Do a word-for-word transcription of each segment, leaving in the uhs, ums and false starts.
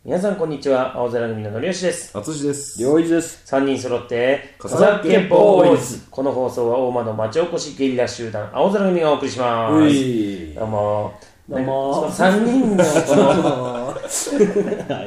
皆さんこんにちは。青空組ののりよしです。 あつしです。 良一です。 さんにん揃って笠崎憲法ボーイボーイズ。この放送は大間の町おこしゲリラ集団青空組がお送りします。 ういどうもどうもさんにんのこのはい、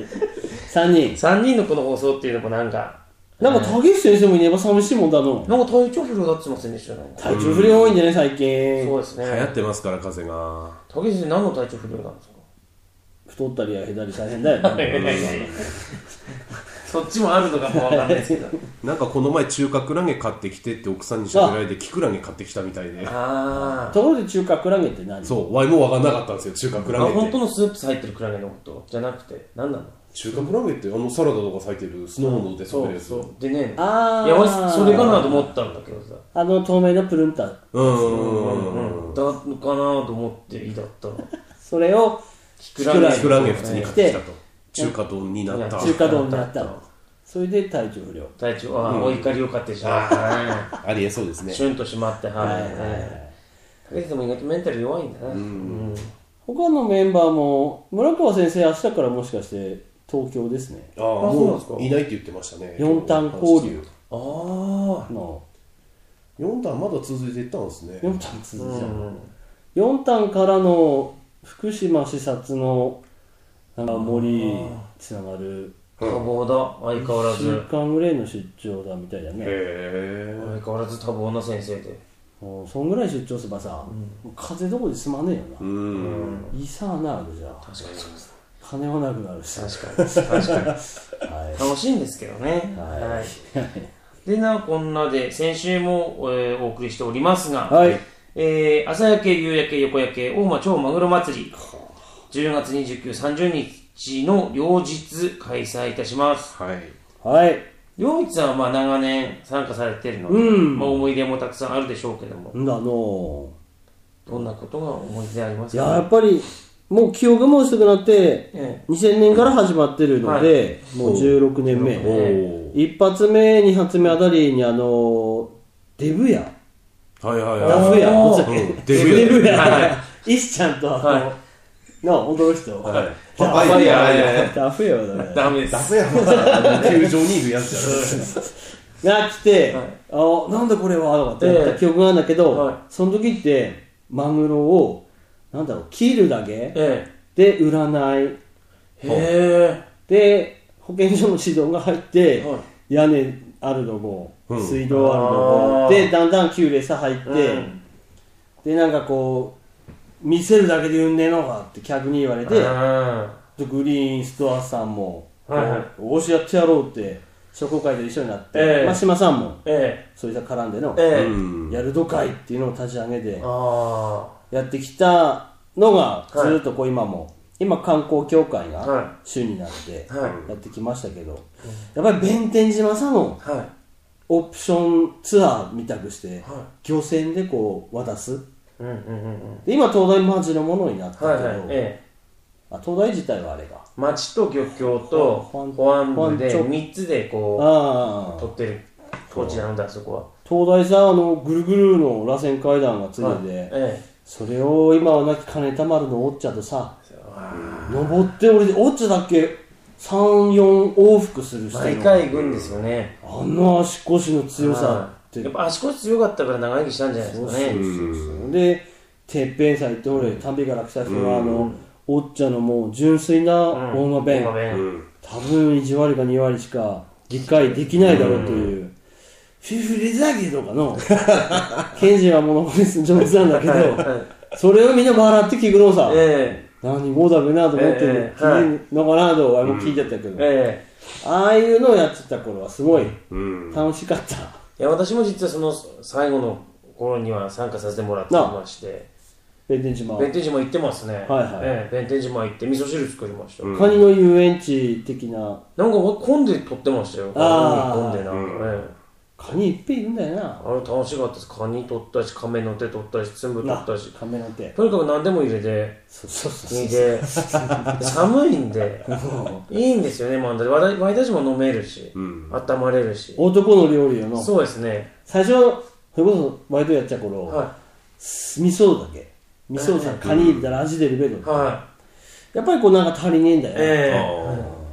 さんにんさんにんのこの放送っていうのもなんかなんか竹内先生もいれば寂しいもんだの。 なんか体調不良だってませんでした？なんか体調不良多いんじゃね最近。 そうですね。 流行ってますから風が。 竹内先生何の体調不良なんですか？ 太ったりやへだり大変だよね。 そっちもあるのかもわかんないですけどなんかこの前中華クラゲ買ってきてって奥さんに喋られてキクラゲ買ってきたみたいで。 あところで中華クラゲって何？ そうワイも分かんなかったんですよ中華クラゲって。 あ本当のスープ入ってるクラゲのことじゃなくて何なの？ 中華クラゲってあのサラダとか咲いてる酢の物で食べるやつ。 そうそうでね、 あーいや俺それかなと思ったんだけどさ、 あの透明なプルンタうんうんうんうんだのかなと思っていいだったの。 それをキクラゲキクラゲ普通に買ってきたでと。中華丼になった。 中華丼になったの。それで体調不良。 体調あ、うん、お怒りを買ってしまったね。 ありえそうですね。 シュンとしまってはいはいはいはい。竹内さんも意外とメンタル弱いんだな。 うんうん他のメンバーも村川先生明日からもしかして東京ですね。 ああそうなんですか。 もういないって言ってましたね。 四反交流ああの四反まだ続いていったんですね。 四反続いてたうん四反からの福島視察のなんか森つながる多忙だ相変わらいっしゅうず。 かんぐらいの出張だみたいだね。 へ相変わらず多忙な先生で。 もうそんぐらい出張すればさ、もう風邪どこで済まねえよえ。うな。 ん。 いいさあなるじゃん。 確かにそうです。 金はなくなるし。 確かに確かには楽しいんですけどね。 はいはい。でなこんなで先週も、えーお送りしておりますが、 い。はい。 えー朝焼け夕焼け横焼け大間超マグロ祭りじゅうがつにじゅうく、さんじゅうにちの両日開催いたします。 はい。 はい。 両日はまあ長年参加されているので、 うんまあ、思い出もたくさんあるでしょうけども、 んだのどんなことが思い出ありますいや、 か？ やっぱり、もう記憶も薄くなって、 えにせんねんから始まってるので、もうじゅうろくねんめ。 えお一発目、二発目あたりにあの、デブヤはいはいはい。 ダフ屋おーどっちだっけうんデブヤデブはいはヤ石ちゃんとあの、 はいなあ、踊る人。 はい。 パパイヤダフ屋はダメだ。 ダメです。 ダフやは球場にいるやつじゃない。 が来て、 はいあなんだこれはとかってやった記憶があるんだけど、 はいその時ってマグロをなんだろう切るだけえで占いえへで保健所の指導が入って、 は屋根あるのも、 うん水道あるのあもーでだんだん給礼さ入って、 うんでなんかこう見せるだけでうんねえのかって客に言われて、 あグリーンストアさんも、 はいはいおしやってやろうって商工会で一緒になって、 ええまあ、島さんもえそういった絡んでの、 えええうんやるどかいっていうのを立ち上げてあやってきたのがはいずっとこう今も、今観光協会がは主になってはいやってきましたけど、やっぱり弁天島さんのあはいオプションツアーみたくしては漁船でこう渡すうんうんうんうんで今東大町のものになったけど、 はいはいええあ東大自体はあれが町と漁協と保安保安部で保安庁みっつでこああう取ってる土地なんだそこは。 東大さあのぐるぐるの螺旋階段がついてて、 はいえそれを今はなき金たまるのおっちゃとさえわ登って俺でおっちゃだっけさん、よん往復する人の毎回行くんですよね。 あの足腰の強さってやっぱ足腰強かったから長生きしたんじゃないですかね。 そうそうそうでてっぺんさ行って俺旅から来た人はあのおっちゃのもう純粋な大間弁、 大間弁うん。 多分いち割かに割しか理解できないだろうという、フィフレだけどかのケンジは物まね上手なんだけどはいはいそれをみんな笑って聞くのさ、 え何語だべなと思ってええ聞くのかなと俺も聞いちゃったけど、 ええああいうのをやってた頃はすごいうん。 楽しかった。 えいや私も実はその最後の頃には参加させてもらってまして弁天島弁天島行ってますね。 はいはいええ弁天島行って味噌汁作りました。 うんカニの遊園地的ななんか混んで撮ってましたよ。 あー混んでなんかね。 カニいっぺんいるんだよな。 あれ楽しかったです。カニ取ったし、亀の手取ったし、つんぶ取ったし。 カメの手。 とにかく何でも入れて、 そうそうそう煮で、寒いんで、いいんですよね、まだ。ワイタジも飲めるし、 うん。 温まれるし。 男の料理よの。 そうですね。 最初、それこそバイトやっちゃう頃、 は味噌だけ。味噌さ、カニ入れたら味出るべど、 い。はやっぱりこうなんか足りねえんだよ。 い。えあ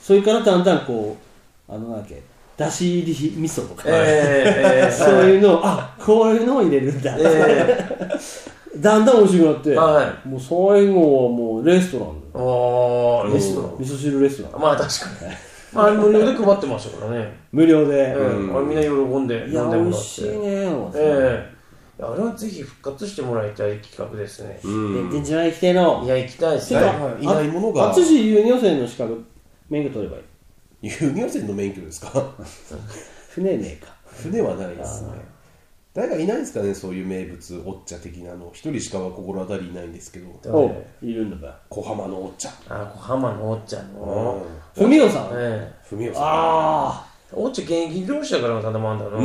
それからだんだんこうあのなんだっけだし入り味噌とか、 えーえー、 そういうのをあこういうのを入れるんだって、えー、だんだん美味しくなって、はい、もう最後はもうレストランあレストラン味噌汁レストランまあ確かにまあ無料で配ってましたからね無料で、 うん、あれみんな喜んで飲んでもらって、いや美味しいねえー、あれはぜひ復活してもらいたい企画ですね。 うん。で、じゃあ行きたいの。 いや行きたいですね。 はい、いないものが。 淳遊漁船の資格免許取ればいい。遊漁船の免許ですか？ 船ねえか。 船はないですね。誰かいないんですかね、そういう名物おっちゃ的なの。一人しかは心当たりいないんですけど。 おいるんだば。 小浜のおっちゃん。 あ、小浜のおっちゃんの。 ふみおさん。 ええ。ふみおさん。 ああ。 おっちゃん現役漁師だから頼まんだろ。 うん。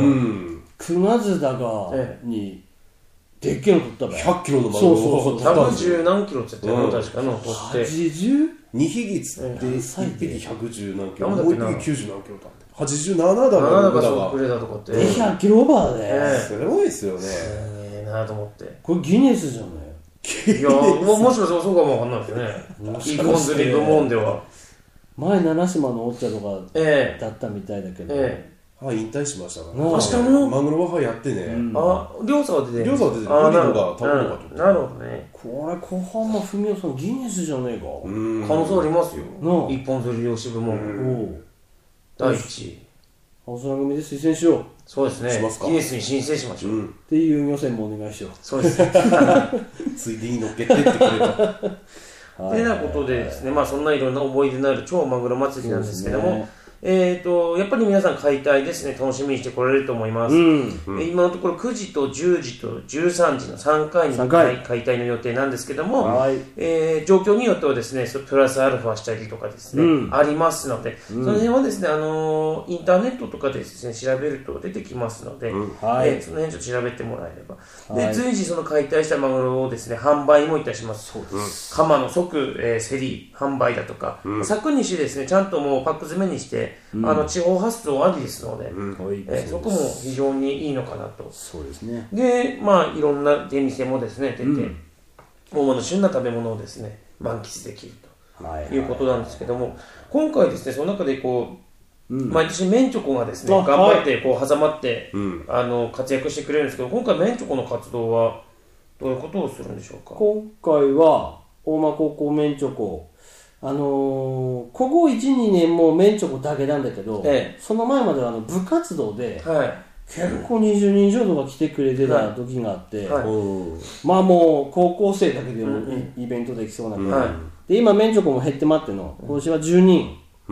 熊津だがに。でっけえの取ったばひゃっキロのマグロをそうそうそうひゃくじゅう何キロって言ってたの確かの取ってはちじゅうにひき釣っていっぴきひゃくじゅう何キロもういっぴききゅうじゅう何キロだってはちじゅうななだななだかそうくれたとかってでひゃっキロオーバーで、 すごいですよねええなと思ってこれギネスじゃないいやももしかしたらそうかもわかんないですね一本釣り部門では前七島のおっちゃんとかだったみたいだけど、 ええはい、引退しましたから、 ね、明日のマグロはやってね、うん、 あ、両者は出てる両者は出てるあ、なるほどなるほどねこれ小浜文雄さんギネスじゃねえか可能性ありますよ一本釣り漁師部門第一位青空組で推薦しようそうですねギネスに申請しましょう、うん、 っていう予選もお願いしようそうですねついでに乗っけてってくれたてなことでですねまあそんないろんな思い出のある超マグロ祭りなんですけどもえーとやっぱり皆さん解体ですね楽しみにしてこられると思います、うんうん、今のところくじとじゅうじとじゅうさんじのさんかいに解体の予定なんですけども、はいえー、状況によってはですねプラスアルファしたりとかですね、うん、ありますので、うん、その辺はですね、あのー、インターネットとかでですね調べると出てきますので、うんはいえー、その辺ちょっと調べてもらえれば、はい、で随時その解体したマグロをですね販売もいたしますそうです、鎌の即、えー、競り販売だとか、うん、昨日ですねちゃんともうパック詰めにしてうん、あの地方発送ありですので、うんえー、そこも非常にいいのかなとそうですねでまあいろんな出店もですね出て、うん、大間の旬な食べ物をですね満喫できるということなんですけども、はいはいはい、今回ですねその中でこう、うん、毎年メンチョコがですね頑張ってこう挟まって、はい、あの活躍してくれるんですけど今回メンチョコの活動はどういうことをするんでしょうか今回は大間高校メンチョコあのー、ここいち、にねんもメンチョコだけなんだけど、ええ、その前まではあの部活動で、はい、結構にじゅうにん以上とか来てくれてた時があって、はいはい、まあもう高校生だけでも、うん、イベントできそうなけど、はい、で今メンチョコも減ってまっての今年はじゅうにん、うん、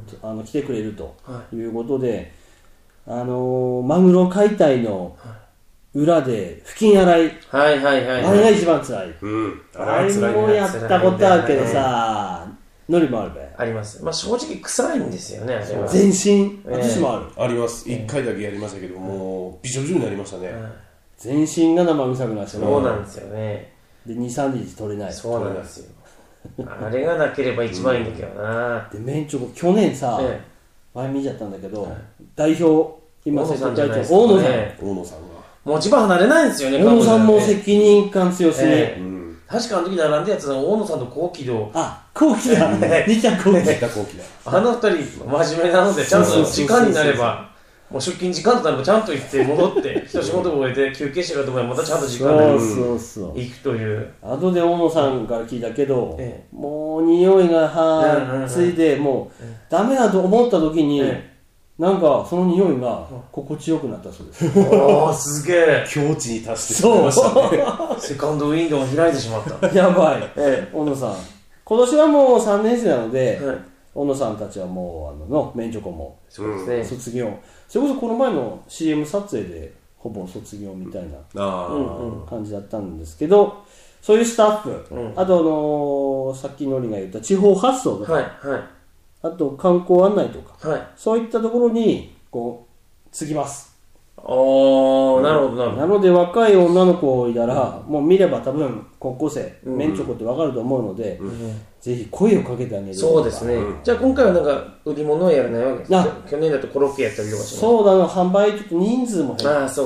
あの来てくれるということで、あのー、マグロ解体の裏で布巾洗い、 はいはいはいはい、 あれが一番辛い、うん、あれもやったことあるけどさノリもあるべあります、まあ、正直臭いんですよねあれは全身、私もあるあります、いっかいだけやりましたけどもうびしょびしょになりましたね、 全身が生臭くなってそうなんですよねでに、さんにち取れないそうなんですよあれがなければ一番いいんだけどな、 うん、でメンチョコ去年さ、ええ、前見ちゃったんだけど、はい、代表今世界大長大野さん大野さんが持ち場離れないんですよね大野さんも責任感強しに、えーうん、 確かあの時並んだやつは大野さんと幸喜堂あ幸喜だ似た幸喜だあの二人真面目なのでちゃんと時間になればもう出勤時間となればちゃんと行って戻って一仕事を終えて休憩してからとかまたちゃんと時間に行くという後で大野さんから聞いたけど、ええ、もう匂いがはついてもうダメだと思った時に、ええなんかその匂いが心地よくなったそうです。 おーすげえ境地に達してしまいましたね。 セカンドウィンドウが開いてしまった。 やばい。ええ、小野さん。今年はもうさんねん生なので、はい、小野さんたちはもうあののメンチョコも卒業。それこそこの前の シーエム 撮影でほぼ卒業みたいな、うんうん、感じだったんですけど、そういうスタッフ、うん、あとあのー、さっきのりが言った地方発送とか。はいはいあと観光案内とか、はい、そういったところにこう継ぎます。 ああ、なるほどなるほど。 なので若い女の子いたら、うん、もう見れば多分高校生、うん、メンチョコってわかると思うので、うん、ぜひ声をかけてあげる。 そうですね。うん、じゃあ今回はなんか売り物はやらないわけですか。去年だとコロッケやったりとかします。 そうだな、販売ちょっと人数も減って、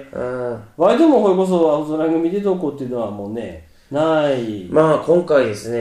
ワイドもこれこそ青空組でどこっていうのはもうねない。 まあ今回ですね。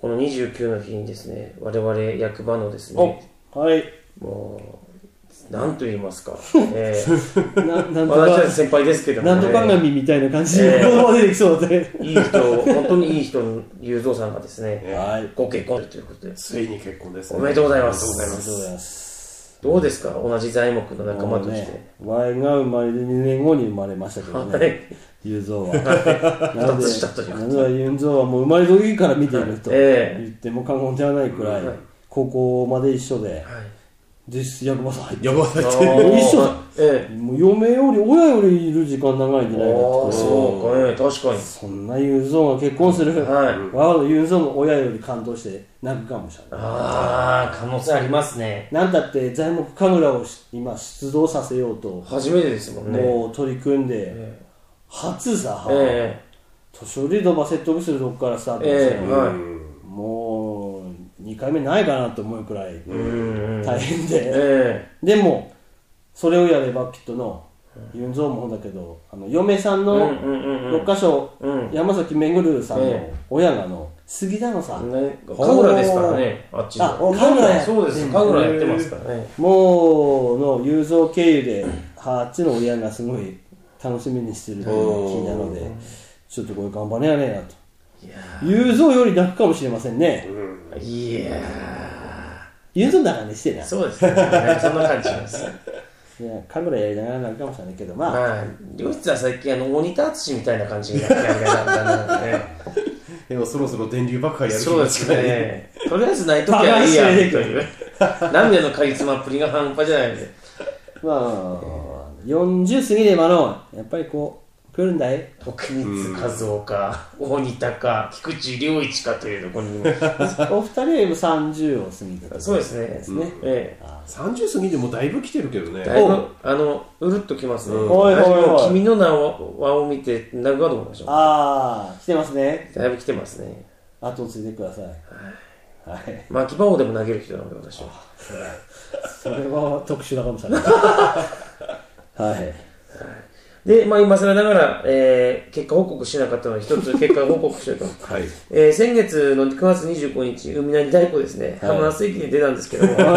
このにじゅうくの日にですね、我々役場のですね、 はい、 もうなんと言いますか、えー、ななんとか私たち先輩ですけども、 ね、なんとか神みたいな感じで、えー、出てきそうでいい人、本当にいい人の雄三さんがですね、はい、ご結婚ということで、 ついに結婚ですね。 おめでとうございます。おめでとうございます。どうですか、同じ材木の仲間として。 ワイが生まれてにねんごに生まれましたけどね、雄三は。なので、雄三はもう生まれ時から見ていると言っても過言ではないくらい、高校まで一緒で。実役場さん入って役場入って一緒だ、ええ、もう嫁より親よりいる時間長いんじゃないかと。 そうかね、確かにそんな雄三が結婚する、はい、我が雄三の親より感動して泣くかもしれない。 ああ、可能性ありますね。 なんだって材木神楽を今出動させようと初めてですもんね、 もう取り組んで、ええ、初さ、ええ、年寄りどば説得するとこからスタートですよ、ええ、はい、もうにかいめないかなと思うくらい大変で、えー、でもそれをやればきっとのユンゾーもだけど、あの嫁さんのろっかしょ、うん、山崎めぐるさんの親がの杉田のさん、 ね、神楽ですからね、あっちのあ神楽やそうです、神楽やってますからね。 もうの雄三経由であっちの親がすごい楽しみにしてるという気なので、ちょっとこれ頑張れやねえなと。雄三より泣くかもしれませんね、 うん、いやー雄三だからねしてな。 そうですね、そんな感じします。 いや神楽やりながらなるかもしれないけど、まあ、 まあ、両室は最近あの鬼田淳みたいな感じになってやりながらね。 でもそろそろ電流爆破やる気がしない。そうですね。とりあえずないときはいいやんという涙のカリスマっぷりが半端じゃないので。 まあよんじゅう過ぎればのやっぱりこう来るんだい。 徳光和夫か、大仁田か、菊池良一かというところにもお二人はさんじゅうを過ぎてそうですね、ですね、うんええ、 さんじゅう過ぎてもだいぶ来てるけどね。 だいぶあのうるっときますね、うん、おいおいおい君の名を輪を見て泣くかと思いましょう。 ああ来てますね。 だいぶ来てますね。 後をついてください。 はい、巻き場をでも投げる人なので私は。 それは特殊なかもしれないはいはい。 で、まあ、今更ながら、えー、結果報告しなかったので、一つ結果報告しようと。はい。えー、先月のくがつにじゅうごにち、海なり太鼓ですね、はい、浜松駅に出たんですけども、はい、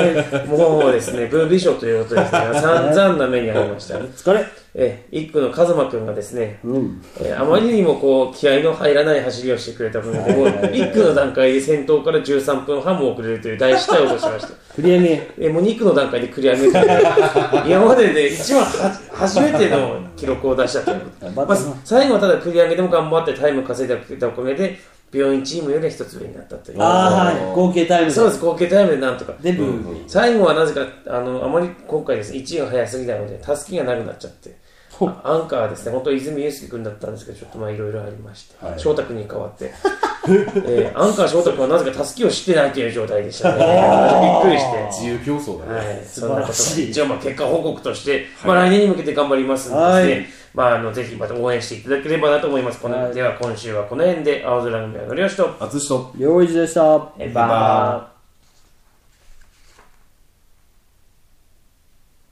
もうですね、ブービー賞ということですね、散々な目に遭いました。お疲れ。 えー、一区の風間くんがですね、うんえー、あまりにもこう気合の入らない走りをしてくれた分で、もう一区の段階で先頭からじゅうさんぷんはんも遅れるという大失態を起こしました。 繰り上げ。 えー、もうに区の段階で繰り上げて、今までで一番は初めての記録を出したということ。まあ、最後はただ繰り上げでも頑張ってタイム稼いだおかげで、病院チームより一つ上になったという。 ああ、はい、合計タイムで。 そうです、合計タイムでなんとか。 で、うん、 最後はなぜか、あの、あまり今回ですね、いちいが早すぎたので、たすきがなくなっちゃって。アンカーはですね、本当は泉祐介君だったんですけど、ちょっとまあいろいろありまして、はい、翔太君に代わって、えー、アンカー翔太君はなぜかたすきを知ってないという状態でしたね。びっくりして。 自由競争だね。 はい、そんなことが一応まあ結果報告として、まあ来年に向けて頑張りますので、ね、はい、まああのぜひまた応援していただければなと思います。このはい、では今週はこの辺で、青空組はのりよしと、 あつしと、 よういちでした。 バイバーイ。